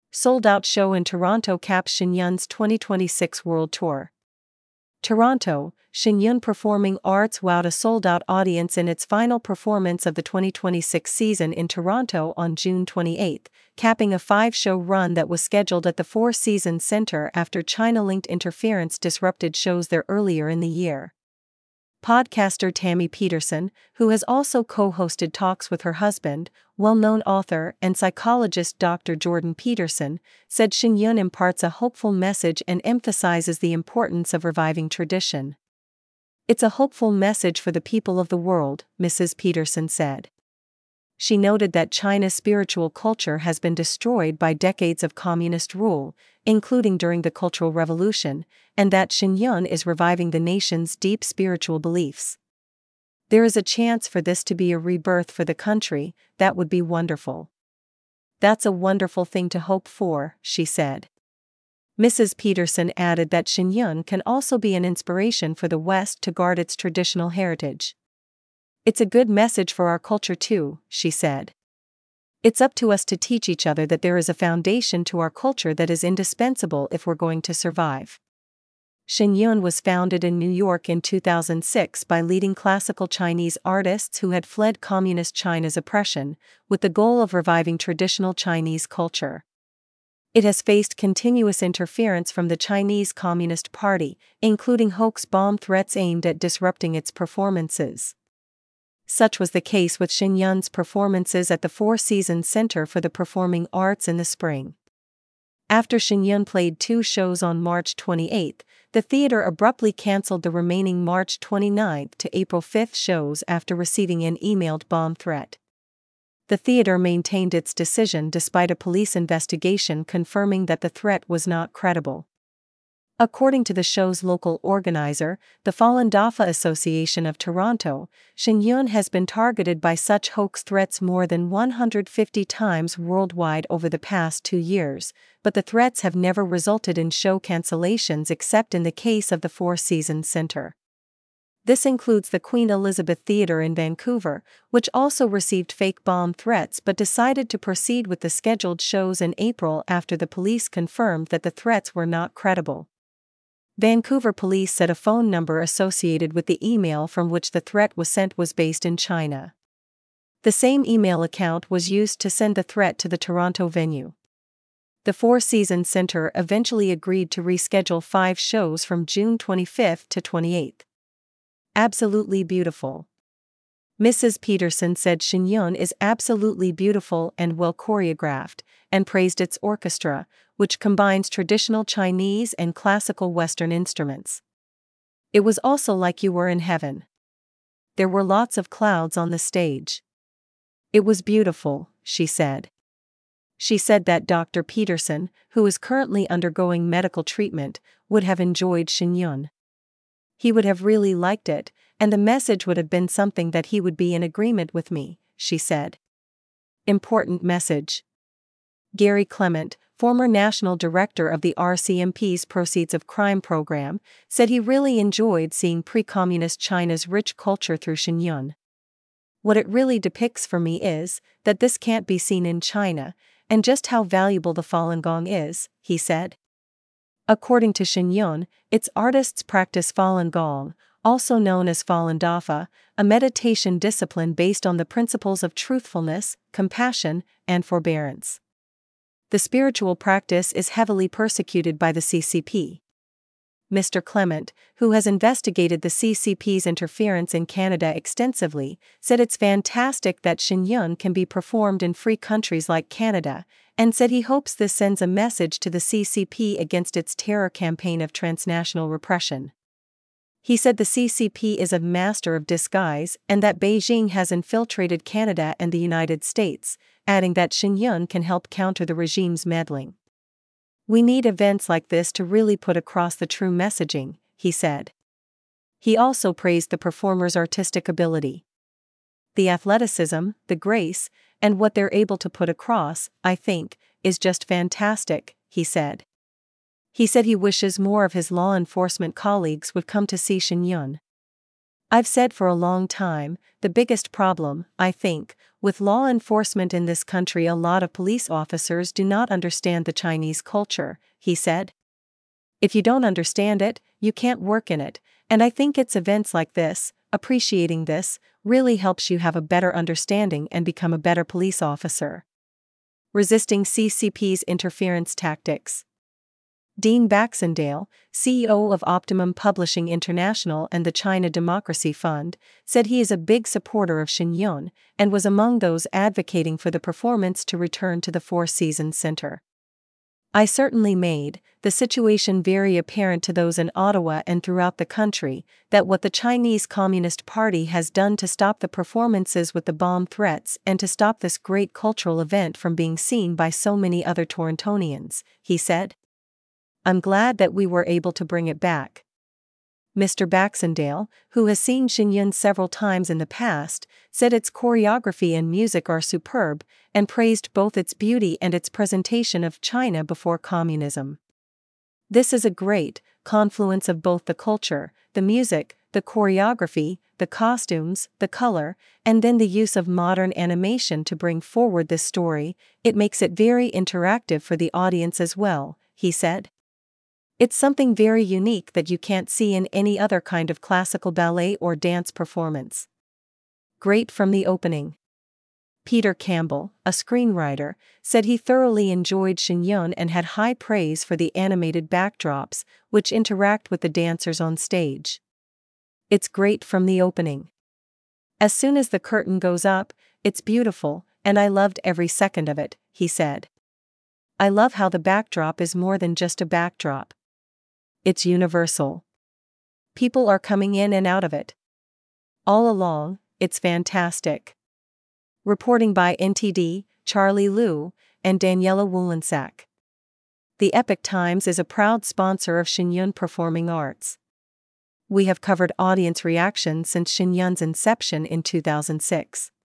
Sold-out show in Toronto caps Shenyun's 2026 World Tour. Toronto, Shenyun Performing Arts wowed a sold-out audience in its final performance of the 2026 season in Toronto on June 28, capping a 5-show run that was scheduled at the Four Seasons Centre after China-linked interference disrupted shows there earlier in the year. Podcaster Tammy Peterson, who has also co-hosted talks with her husband, well-known author and psychologist Dr. Jordan Peterson, said Shenyun imparts a hopeful message and emphasizes the importance of reviving tradition. "It's a hopeful message for the people of the world," Mrs. Peterson said. She noted that China's spiritual culture has been destroyed by decades of communist rule, including during the Cultural Revolution, and that Shenyun is reviving the nation's deep spiritual beliefs. "There is a chance for this to be a rebirth for the country. That would be wonderful. That's a wonderful thing to hope for," she said. Mrs. Peterson added that Shenyun can also be an inspiration for the West to guard its traditional heritage. "It's a good message for our culture too," she said. "It's up to us to teach each other that there is a foundation to our culture that is indispensable if we're going to survive." Shenyun was founded in New York in 2006 by leading classical Chinese artists who had fled communist China's oppression, with the goal of reviving traditional Chinese culture. It has faced continuous interference from the Chinese Communist Party, including hoax bomb threats aimed at disrupting its performances. Such was the case with Shenyun's performances at the Four Seasons Centre for the Performing Arts in the spring. After Shenyun played 2 shows on March 28, the theater abruptly cancelled the remaining March 29 to April 5 shows after receiving an emailed bomb threat. The theater maintained its decision despite a police investigation confirming that the threat was not credible. According to the show's local organizer, the Falun Dafa Association of Toronto, Shenyun has been targeted by such hoax threats more than 150 times worldwide over the past 2 years, but the threats have never resulted in show cancellations except in the case of the Four Seasons Centre. This includes the Queen Elizabeth Theatre in Vancouver, which also received fake bomb threats but decided to proceed with the scheduled shows in April after the police confirmed that the threats were not credible. Vancouver police said a phone number associated with the email from which the threat was sent was based in China. The same email account was used to send the threat to the Toronto venue. The Four Seasons Centre eventually agreed to reschedule 5 shows from June 25 to 28. "Absolutely beautiful." Mrs. Peterson said Shenyun is absolutely beautiful and well choreographed, and praised its orchestra, which combines traditional Chinese and classical Western instruments. "It was also like you were in heaven. There were lots of clouds on the stage. It was beautiful," she said. She said that Dr. Peterson, who is currently undergoing medical treatment, would have enjoyed Shenyun. "He would have really liked it, and the message would have been something that he would be in agreement with me," she said. Important message. Gary Clement, former national director of the RCMP's Proceeds of Crime program, said he really enjoyed seeing pre-communist China's rich culture through Shenyun. "What it really depicts for me is that this can't be seen in China, and just how valuable the Falun Gong is," he said. According to Shenyun, its artists practice Falun Gong, also known as Falun Dafa, a meditation discipline based on the principles of truthfulness, compassion, and forbearance. The spiritual practice is heavily persecuted by the CCP. Mr. Clement, who has investigated the CCP's interference in Canada extensively, said it's fantastic that Shenyun can be performed in free countries like Canada, and said he hopes this sends a message to the CCP against its terror campaign of transnational repression. He said the CCP is a master of disguise and that Beijing has infiltrated Canada and the United States, adding that Shenyun can help counter the regime's meddling. "We need events like this to really put across the true messaging," he said. He also praised the performers' artistic ability. "The athleticism, the grace, and what they're able to put across, I think, is just fantastic," he said. He said he wishes more of his law enforcement colleagues would come to see Shenyun. I've said for a long time, the biggest problem, I think, with law enforcement in this country, a lot of police officers do not understand the Chinese culture, he said. If you don't understand it, you can't work in it, and I think it's events like this, appreciating this, really helps you have a better understanding and become a better police officer. Resisting CCP's interference tactics. Dean Baxendale, CEO of Optimum Publishing International and the China Democracy Fund, said he is a big supporter of Shen Yun and was among those advocating for the performance to return to the Four Seasons Center. I certainly made the situation very apparent to those in Ottawa and throughout the country that what the Chinese Communist Party has done to stop the performances with the bomb threats and to stop this great cultural event from being seen by so many other Torontonians, he said. I'm glad that we were able to bring it back. Mr. Baxendale, who has seen Shen Yun several times in the past, said its choreography and music are superb, and praised both its beauty and its presentation of China before communism. This is a great confluence of both the culture, the music, the choreography, the costumes, the color, and then the use of modern animation to bring forward this story. It makes it very interactive for the audience as well, he said. It's something very unique that you can't see in any other kind of classical ballet or dance performance. Great from the opening. Peter Campbell, a screenwriter, said he thoroughly enjoyed Shen Yun and had high praise for the animated backdrops, which interact with the dancers on stage. It's great from the opening. As soon as the curtain goes up, it's beautiful, and I loved every second of it, he said. I love how the backdrop is more than just a backdrop. It's universal. People are coming in and out of it. All along, it's fantastic. Reporting by NTD, Charlie Liu, and Daniela Wolensack. The Epoch Times is a proud sponsor of Shen Yun Performing Arts. We have covered audience reaction since Shen Yun's inception in 2006.